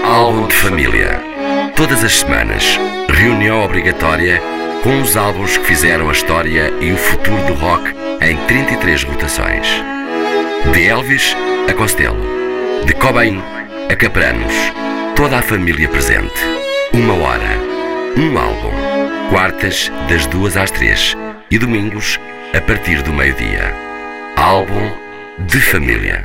Álbum de família. Todas as semanas, reunião obrigatória com os álbuns que fizeram a história e o futuro do rock em 33 rotações. De Elvis a Costello, de Cobain a Capranos, toda a família presente. 1 hora, um álbum. Quartas, das 2 às 3 e domingos, a partir do meio-dia. Álbum de família.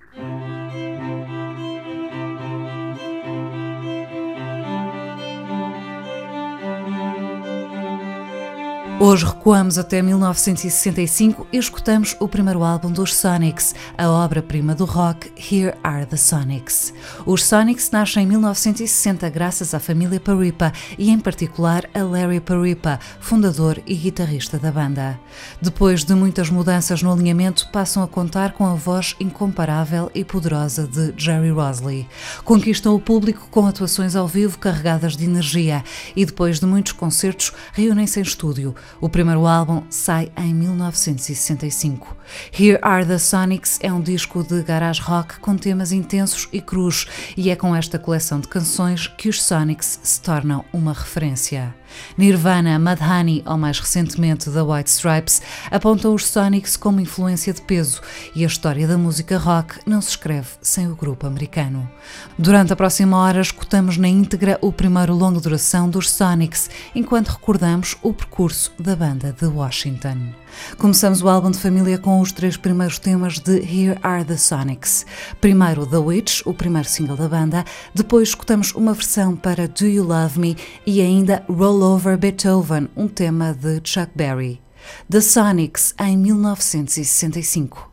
Hoje recuamos até 1965 e escutamos o primeiro álbum dos Sonics, a obra-prima do rock, Here Are the Sonics. Os Sonics nascem em 1960 graças à família Paripa e, em particular, a Larry Paripa, fundador e guitarrista da banda. Depois de muitas mudanças no alinhamento, passam a contar com a voz incomparável e poderosa de Jerry Rosley. Conquistam o público com atuações ao vivo carregadas de energia e, depois de muitos concertos, reúnem-se em estúdio. O primeiro álbum sai em 1965. Here Are the Sonics é um disco de garage rock com temas intensos e crus, e é com esta coleção de canções que os Sonics se tornam uma referência. Nirvana, Mudhoney ou mais recentemente The White Stripes apontam os Sonics como influência de peso, e a história da música rock não se escreve sem o grupo americano. Durante a próxima hora escutamos na íntegra o primeiro longa duração dos Sonics, enquanto recordamos o percurso da banda de Washington. Começamos o álbum de família com os 3 primeiros temas de Here Are the Sonics. Primeiro The Witch, o primeiro single da banda, depois escutamos uma versão para Do You Love Me e ainda Roll Over Beethoven, um tema de Chuck Berry. The Sonics em 1965.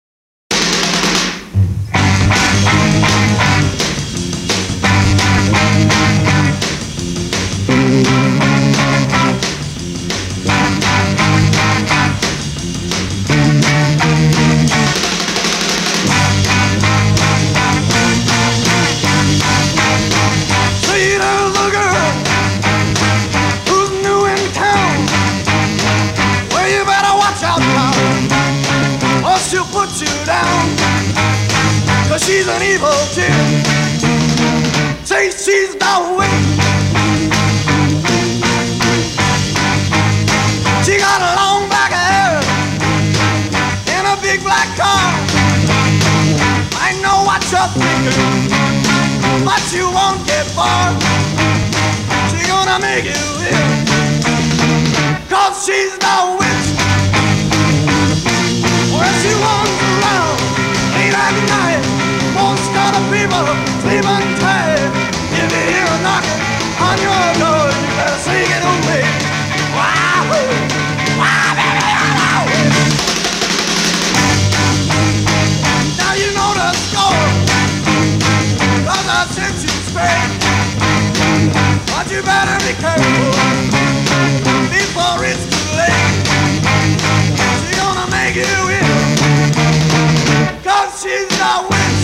She's an evil chick. Say she's the witch. She got a long black hair and a big black car. I know what you're thinking, but you won't get far. She's gonna make you ill, 'cause she's the witch. Well, she runs around late at night, most of the people sleeping tight. If you hear a knocking on your door, you better sing it on me. Wow, wow, baby, wow. Now you know the score, 'cause I sent you straight. But you better be careful before it's too late. She's gonna make you ill, 'cause she's the witch.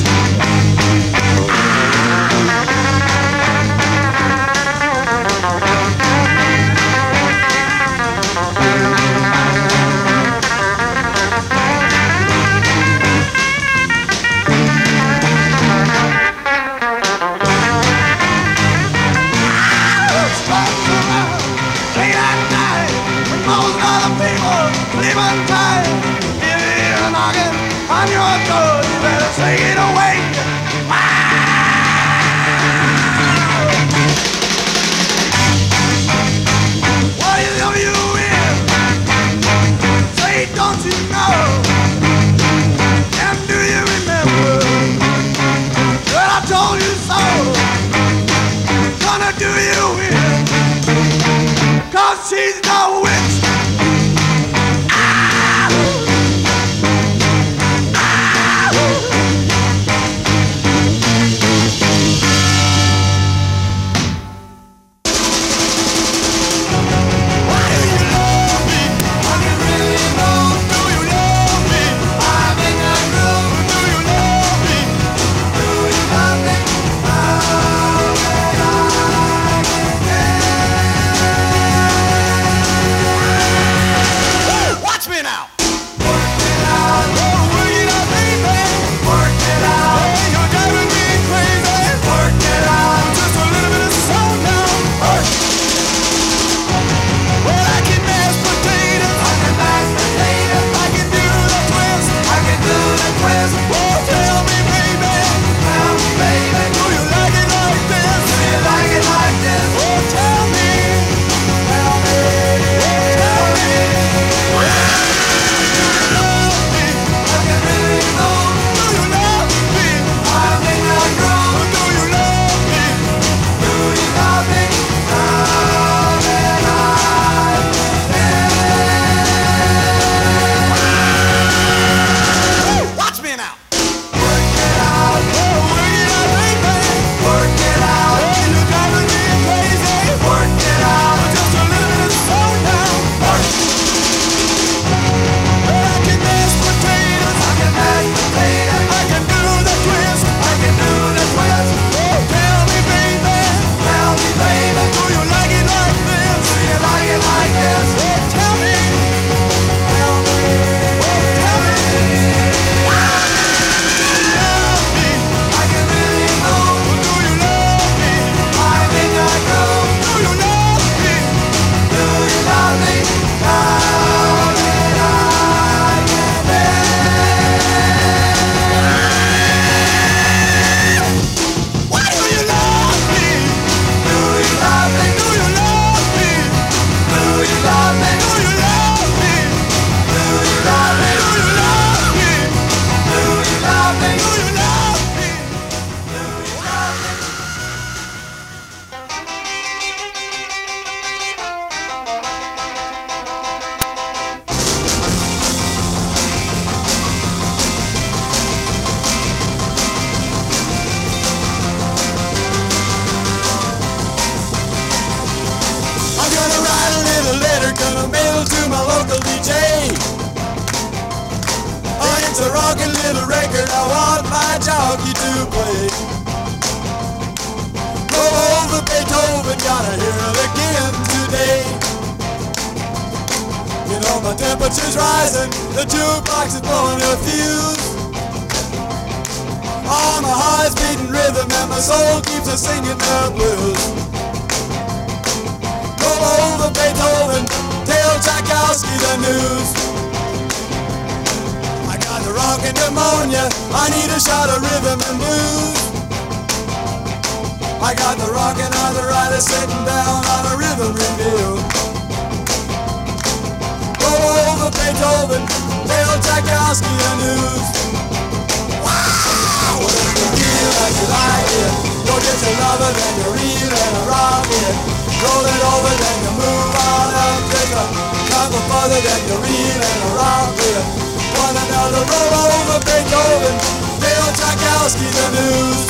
Looks like mail to my local DJ. Oh, it's a rockin' little record I want my jockey to play. Roll over Beethoven, gotta hear it again today. You know my temperature's rising, the jukebox is blowing a fuse. Oh, my heart's beating rhythm and my soul keeps a singing the blues. Roll over Beethoven, tell Tchaikovsky the news. I got the rockin' pneumonia, I need a shot of rhythm and blues. I got the rockin' arthritis sitting down on a rhythm review. Roll over Beethoven, tell Tchaikovsky the news. Wow! If you feel like you like it, go get your lover, then you reel and rock it. Roll it over, then you move on up, take a couple further, then you reel and rock it. One another, roll over Beethoven, tell Tchaikovsky the news.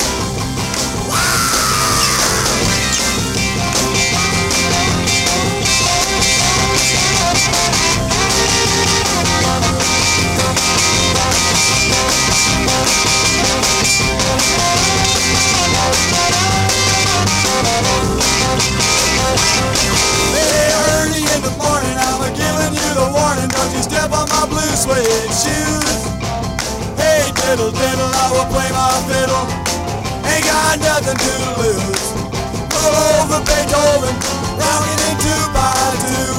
Early in the morning, I'm giving you the warning. Don't you step on my blue suede shoes. Hey, diddle, diddle, I will play my fiddle. Ain't got nothing to lose. Roll over Beethoven, rocking in 2x2.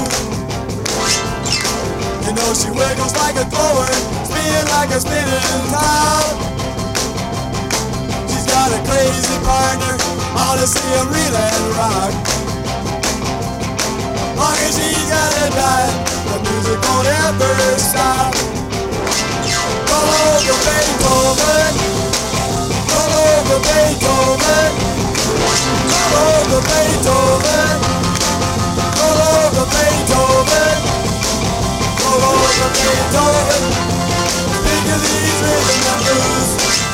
You know she wiggles like a glower, spin like a spinning top. She's got a crazy partner, ought to see him reel and rock. Long as she's got a dime, the music won't ever stop. Roll over Beethoven, roll over Beethoven, roll over Beethoven, roll over Beethoven, roll over Beethoven. Think of these rhythm and blues.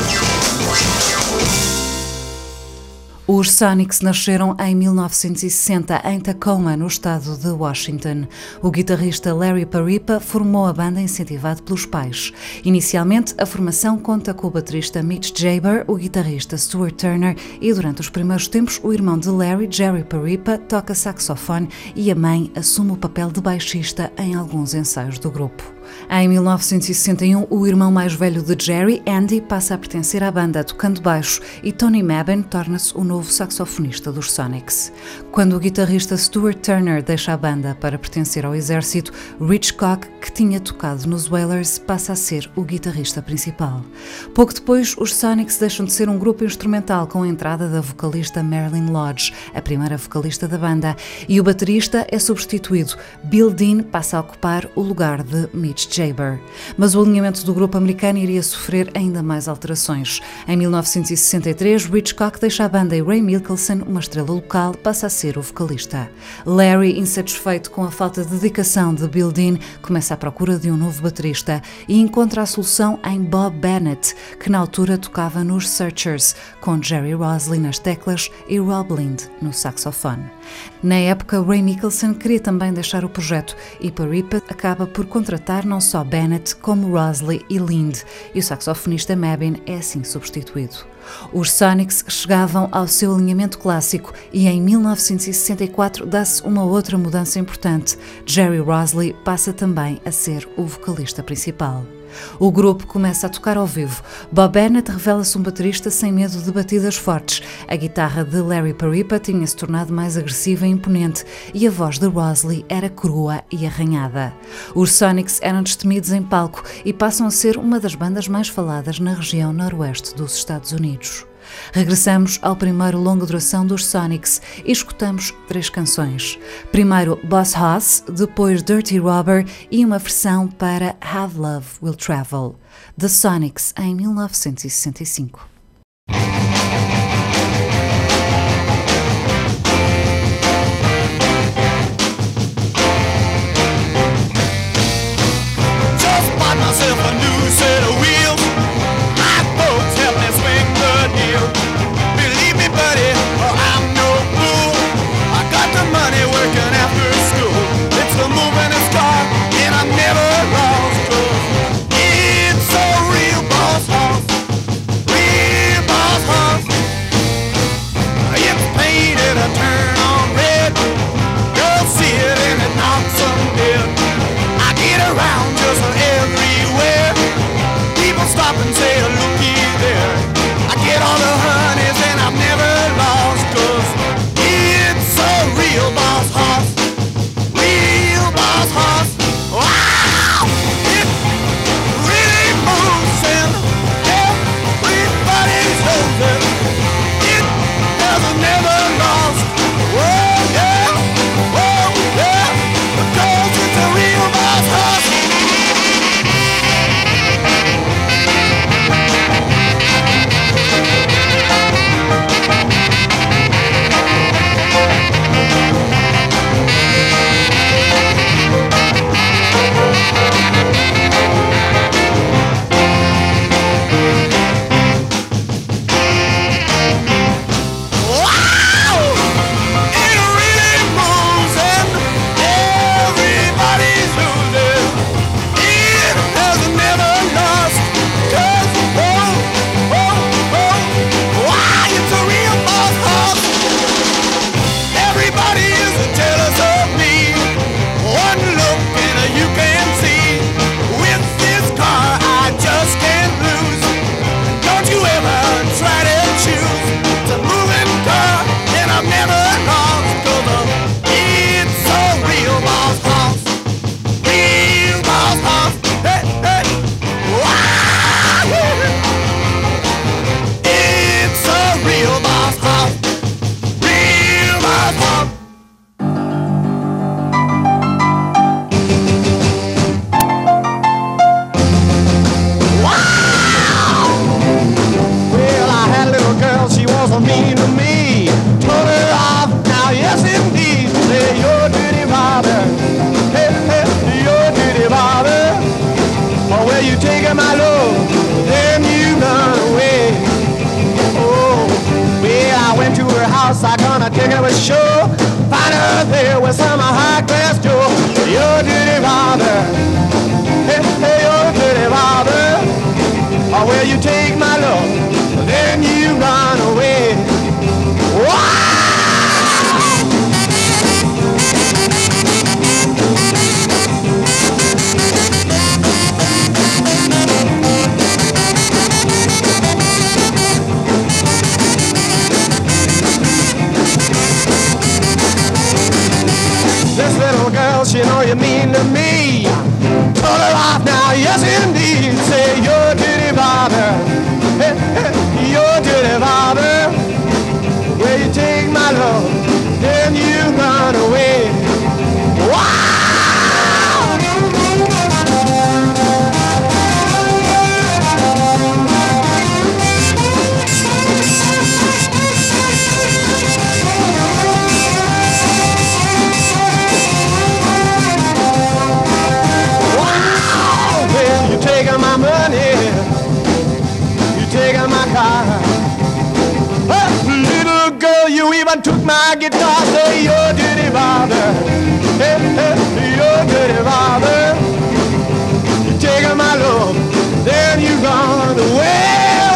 Os Sonics nasceram em 1960 em Tacoma, no estado de Washington. O guitarrista Larry Paripa formou a banda incentivado pelos pais. Inicialmente, a formação conta com o baterista Mitch Jaber, o guitarrista Stuart Turner e, durante os primeiros tempos, o irmão de Larry, Jerry Paripa, toca saxofone e a mãe assume o papel de baixista em alguns ensaios do grupo. Em 1961, o irmão mais velho de Jerry, Andy, passa a pertencer à banda tocando baixo e Tony Mabin torna-se o novo saxofonista dos Sonics. Quando o guitarrista Stuart Turner deixa a banda para pertencer ao exército, Rich Cock, que tinha tocado nos Wailers, passa a ser o guitarrista principal. Pouco depois, os Sonics deixam de ser um grupo instrumental com a entrada da vocalista Marilyn Lodge, a primeira vocalista da banda, e o baterista é substituído. Bill Dean passa a ocupar o lugar de Mitch Jaber. Mas o alinhamento do grupo americano iria sofrer ainda mais alterações. Em 1963, Rich Cock deixa a banda e Ray Mickelson, uma estrela local, passa a ser o vocalista. Larry, insatisfeito com a falta de dedicação de Bill Dean, começa à procura de um novo baterista e encontra a solução em Bob Bennett, que na altura tocava nos Searchers, com Jerry Rosley nas teclas e Rob Lind no saxofone. Na época, Ray Mickelson queria também deixar o projeto e Paripa acaba por contratar não só Bennett como Rosley e Lind, e o saxofonista Mabin é assim substituído. Os Sonics chegavam ao seu alinhamento clássico e em 1964 dá-se uma outra mudança importante. Jerry Rosley passa também a ser o vocalista principal. O grupo começa a tocar ao vivo. Bob Bennett revela-se um baterista sem medo de batidas fortes. A guitarra de Larry Paripa tinha-se tornado mais agressiva e imponente e a voz de Rosley era crua e arranhada. Os Sonics eram destemidos em palco e passam a ser uma das bandas mais faladas na região noroeste dos Estados Unidos. Regressamos ao primeiro longa duração dos Sonics e escutamos 3 canções. Primeiro Boss Hoss, depois Dirty Robber e uma versão para Have Love Will Travel. The Sonics em 1965. Just bought myself a new set of wheels. My folks help me swing the deal. Believe me, buddy, I'm no fool. I got the money working after school. It's the moving house, I'm gonna take her with sure. Find her there with some high-class Joe. Your dirty father, hey, hey, your dirty father. Or will you take my love, then you run away. Wow! This little girl, she know you mean to me. Pull her off now, yes indeed. Say you're dirty father, hey, hey, you're dirty father. Will you take my love, then you run away. Wow! Taking my money, you taking my car. Oh, little girl, you even took my guitar. Say you're dirty father, hey, hey, you're dirty father. You taking my love, then you run away.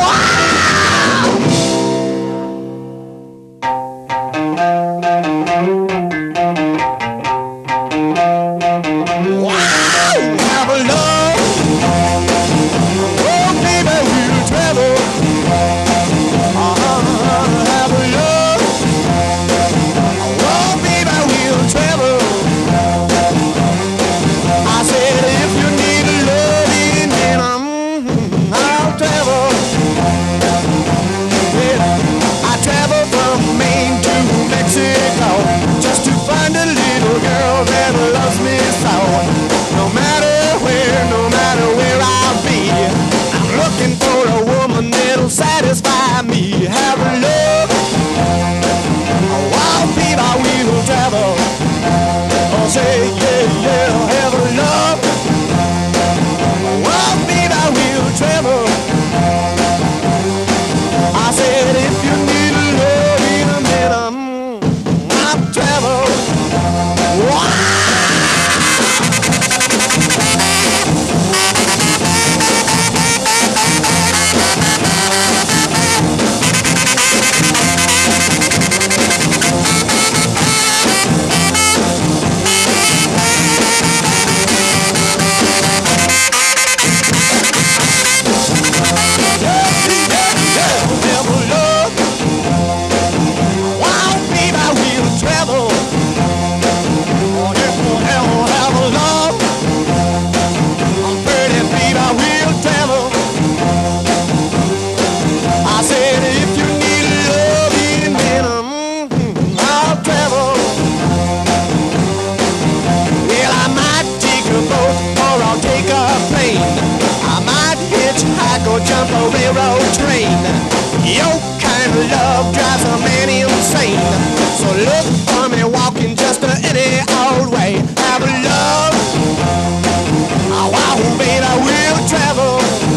Satisfy me, have love. Oh, I'll be my wheel travel. Oh, say yeah, yeah, have love. Oh, I'll be my wheel travel. I said if you need love in a minute, I'll travel. Wow. Jump a railroad train. Your kind of love drives a man insane. So look for me walking just any old way. Have love. Oh, wow, baby, we'll travel.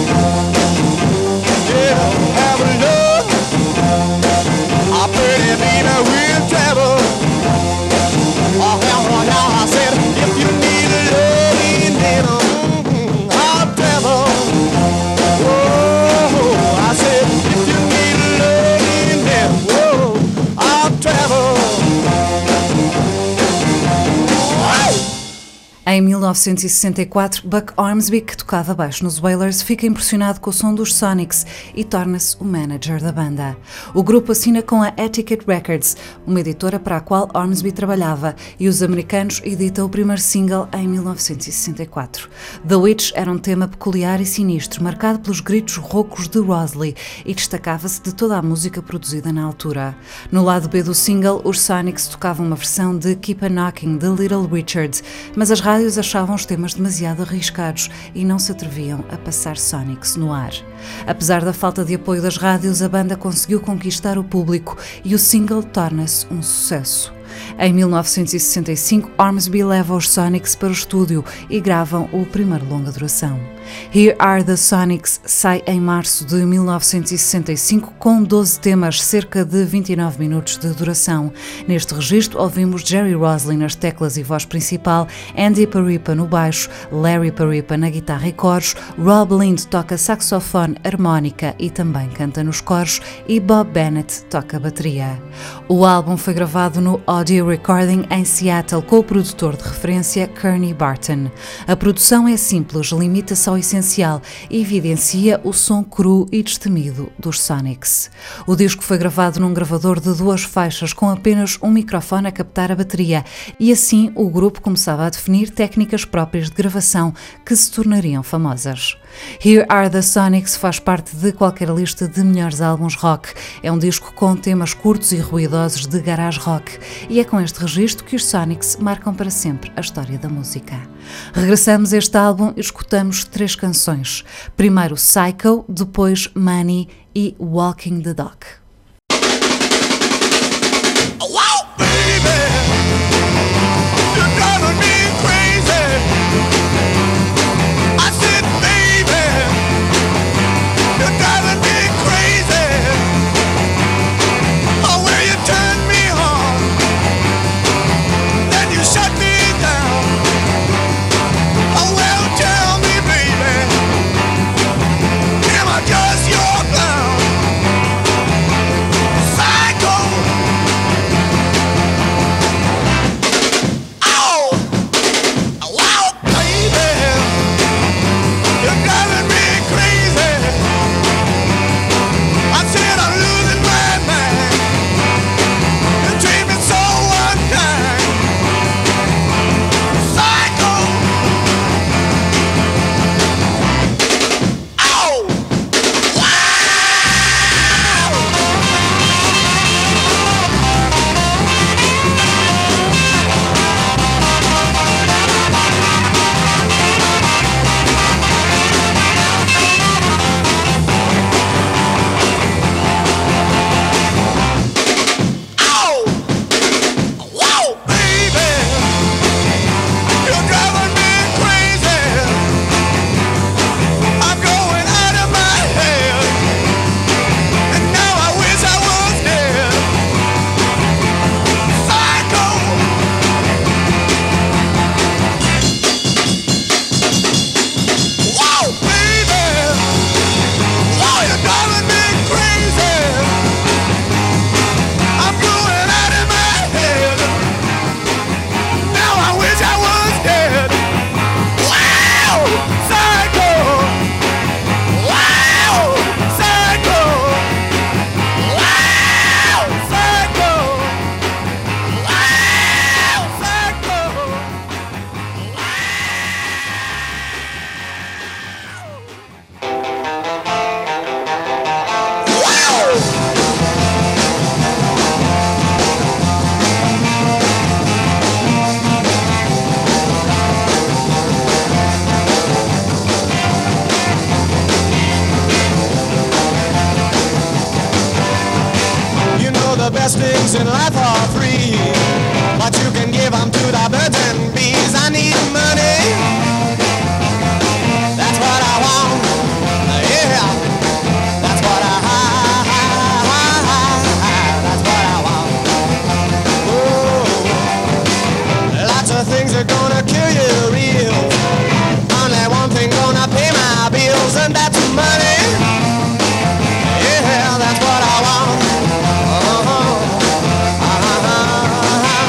Yeah, have love. Oh, pretty baby, we'll travel. Oh, now I said, if you need love, then I'll travel. Em 1964, Buck Ormsby, que tocava baixo nos Wailers, fica impressionado com o som dos Sonics e torna-se o manager da banda. O grupo assina com a Etiquette Records, uma editora para a qual Ormsby trabalhava, e os americanos editam o primeiro single em 1964. The Witch era um tema peculiar e sinistro, marcado pelos gritos roucos de Rosalie, e destacava-se de toda a música produzida na altura. No lado B do single, os Sonics tocavam uma versão de Keep a Knocking, de Little Richard, mas as rádios achavam os temas demasiado arriscados e não se atreviam a passar Sonics no ar. Apesar da falta de apoio das rádios, a banda conseguiu conquistar o público e o single torna-se um sucesso. Em 1965, Ormsby leva os Sonics para o estúdio e gravam o primeiro longa duração. Here Are the Sonics sai em março de 1965 com 12 temas, cerca de 29 minutos de duração. Neste registro ouvimos Jerry Roslin nas teclas e voz principal, Andy Paripa no baixo, Larry Paripa na guitarra e coros, Rob Lind toca saxofone, harmónica e também canta nos coros e Bob Bennett toca bateria. O álbum foi gravado no Audio Recording em Seattle com o produtor de referência Kearney Barton. A produção é simples, limita-se ao essencial e evidencia o som cru e destemido dos Sonics. O disco foi gravado num gravador de 2 faixas com apenas um microfone a captar a bateria e assim o grupo começava a definir técnicas próprias de gravação que se tornariam famosas. Here Are the Sonics faz parte de qualquer lista de melhores álbuns rock. É um disco com temas curtos e ruidosos de garage rock e é com este registro que os Sonics marcam para sempre a história da música. Regressamos a este álbum e escutamos 3 canções. Primeiro Psycho, depois Money e Walking the Dog. Just your clown. best things in life are free, but you can give them to the birds and bees. I need money, that's what I want, yeah, that's what that's what I want. Oh, lots of things are gonna kill you real, only one thing gonna pay my bills, and that's money. Yeah, that's what I want.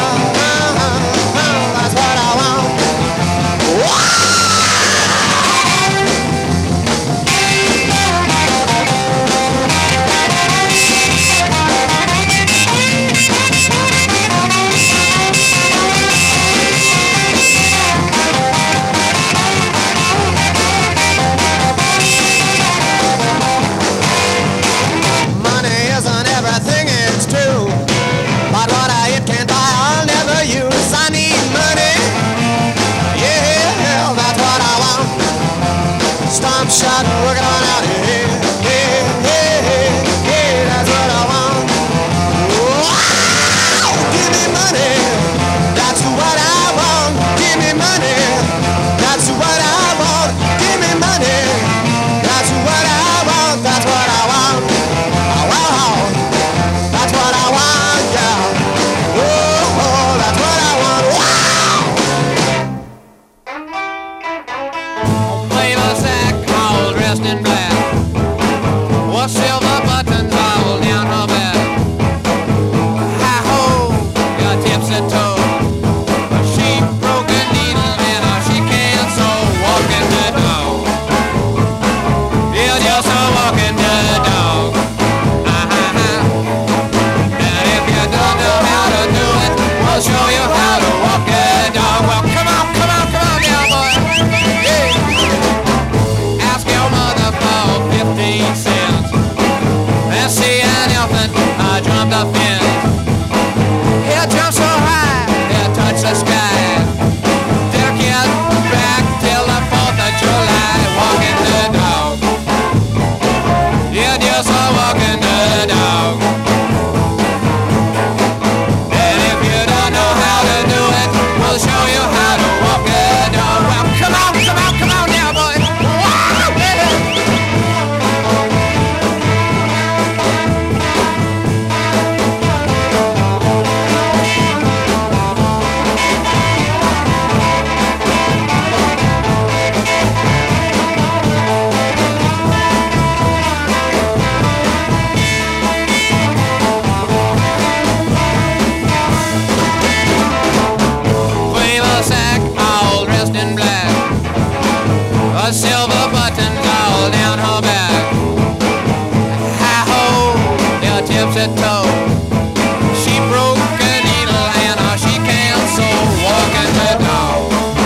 tips her toe. She broke a needle and she can't sew. Walking the dog.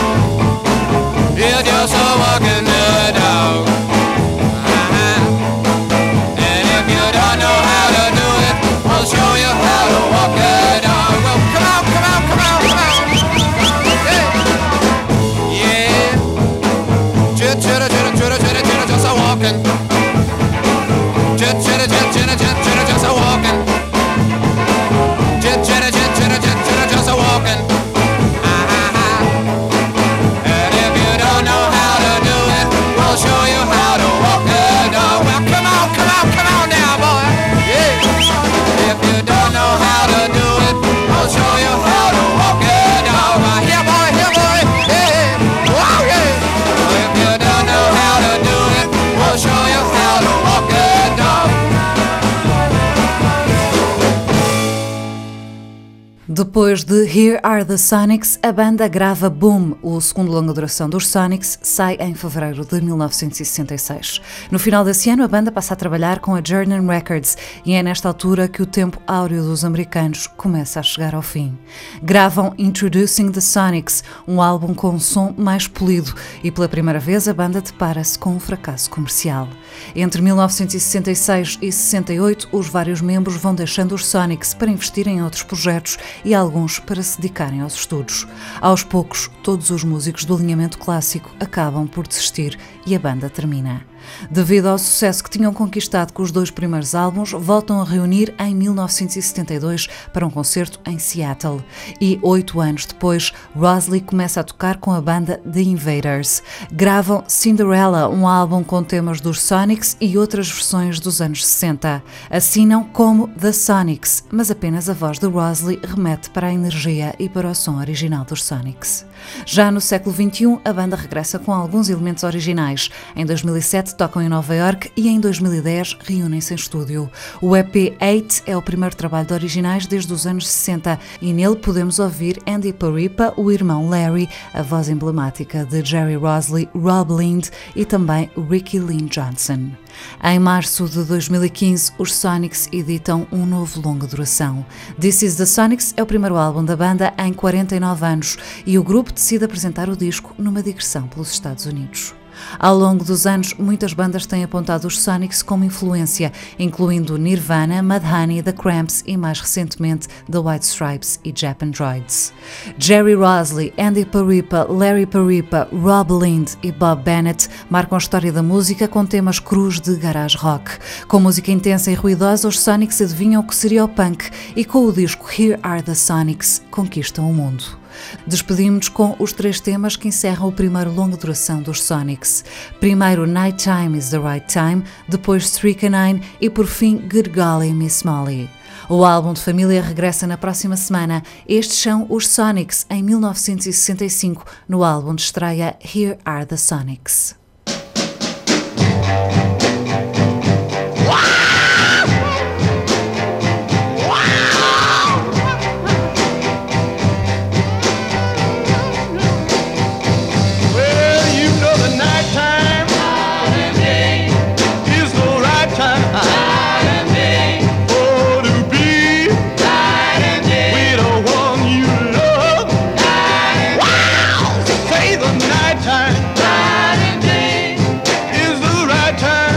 Yeah, just a walking the dog. And if you don't know how to do it, we'll show you how to walk the dog. Well, come on, come on, come on, come on. Yeah. Chitter, chitter, chitter, chitter, chitter, chitter, just a walking. Chitter, chitter, chitter, chitter, chitter, just a walking. Chitter, chitter, chitter, chitter, chitter, just a walking. And if you don't know how to do it, we'll show you how to walk the dog. Well, come on, come on, come on now, boy. Yeah. If you don't know how to do it, we'll show you how to walk the dog. Here, boy, yeah. Wow, yeah. If you don't know how to do it, we'll show you how to walk the dog. Depois de Here Are the Sonics, a banda grava Boom. O segundo longa duração dos Sonics sai em fevereiro de 1966. No final desse ano, a banda passa a trabalhar com a Journey Records e é nesta altura que o tempo áureo dos americanos começa a chegar ao fim. Gravam Introducing the Sonics, um álbum com um som mais polido, e pela primeira vez a banda depara-se com um fracasso comercial. Entre 1966 e 68, os vários membros vão deixando os Sonics para investir em outros projetos e alguns para se dedicarem aos estudos. Aos poucos, todos os músicos do alinhamento clássico acabam por desistir e a banda termina. Devido ao sucesso que tinham conquistado com os dois primeiros álbuns, voltam a reunir em 1972 para um concerto em Seattle. E 8 anos depois, Rosalie começa a tocar com a banda The Invaders. Gravam Cinderella, um álbum com temas dos Sonics e outras versões dos anos 60. Assinam como The Sonics, mas apenas a voz de Rosalie remete para a energia e para o som original dos Sonics. Já no século XXI, a banda regressa com alguns elementos originais. Em 2007 tocam em Nova York e em 2010 reúnem-se em estúdio. O EP 8 é o primeiro trabalho de originais desde os anos 60 e nele podemos ouvir Andy Paripa, o irmão Larry, a voz emblemática de Jerry Rosalie, Rob Lind e também Ricky Lynn Johnson. Em março de 2015, os Sonics editam um novo longa duração. This Is the Sonics é o primeiro álbum da banda em 49 anos e o grupo decide apresentar o disco numa digressão pelos Estados Unidos. Ao longo dos anos, muitas bandas têm apontado os Sonics como influência, incluindo Nirvana, Mudhoney, The Cramps e, mais recentemente, The White Stripes e Japan Droids. Jerry Rosalie, Andy Paripa, Larry Paripa, Rob Lind e Bob Bennett marcam a história da música com temas crus de garage rock. Com música intensa e ruidosa, os Sonics adivinham o que seria o punk e com o disco Here Are the Sonics conquistam o mundo. Despedimos-nos com os 3 temas que encerram o primeiro longa duração dos Sonics. Primeiro Nighttime is the Right Time, depois Strychnine e por fim Good Golly Miss Molly. O álbum de família regressa na próxima semana. Estes são os Sonics em 1965, no álbum de estreia Here Are the Sonics. Night time is the right time.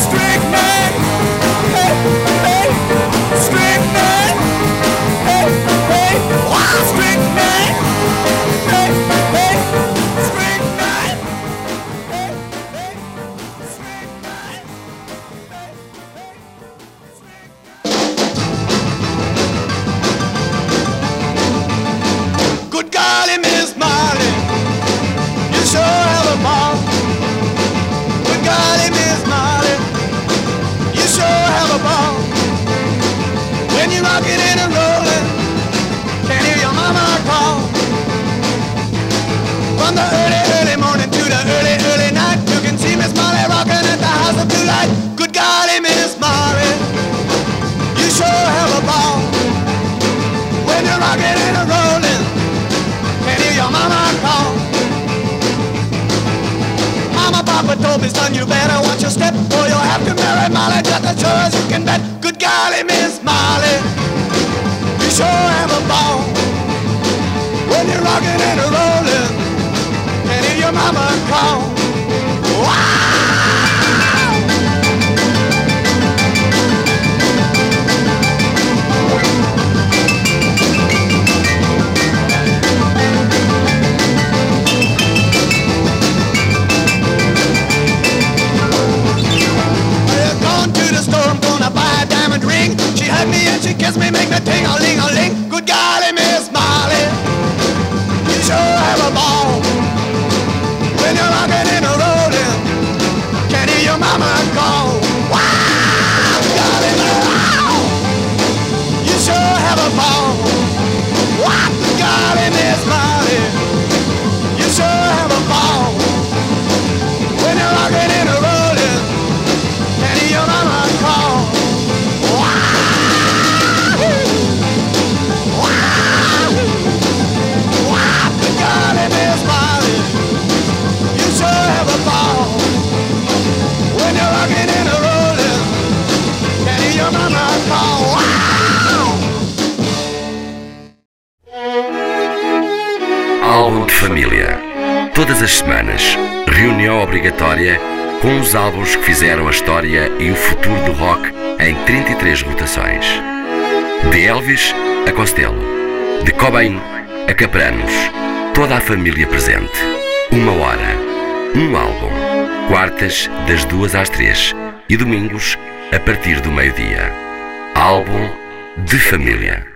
Told me, son, you better watch your step, or you'll have to marry Molly, just as sure as you can bet. Good golly, Miss Molly, you sure have a ball when you're rocking and rolling, and hear your mama call. Wow! She hugged me and she kissed me, make me ting-a-ling-a-ling. Good golly, Miss Molly, you sure have a ball when you're rocking and rolling. Can't hear your mama call. Wow, golly, wow, you sure have a ball. Wow, golly, Miss Molly, you sure have a ball when you're rocking and rolling. Can't hear your mama call. Álbum de família. Todas as semanas, reunião obrigatória com os álbuns que fizeram a história e o futuro do rock em 33 rotações. De Elvis a Costello, de Cobain a Capranos, toda a família presente. 1 hora, um álbum. Quartas das 2 às 3 e domingos a partir do meio-dia. Álbum de família.